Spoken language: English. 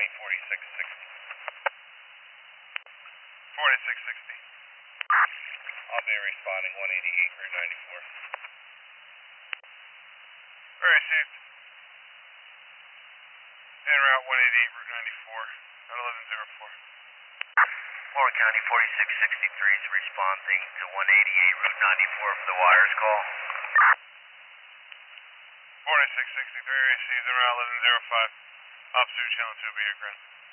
County 4660. 4660. I'll be responding 188 Route 94. Very received. En route 188 Route 94 at 1104. Florida County 4663 is responding to 188 Route 94 for the wires call. 4663 received en route 1105. Officer Channel 2 will be your ground.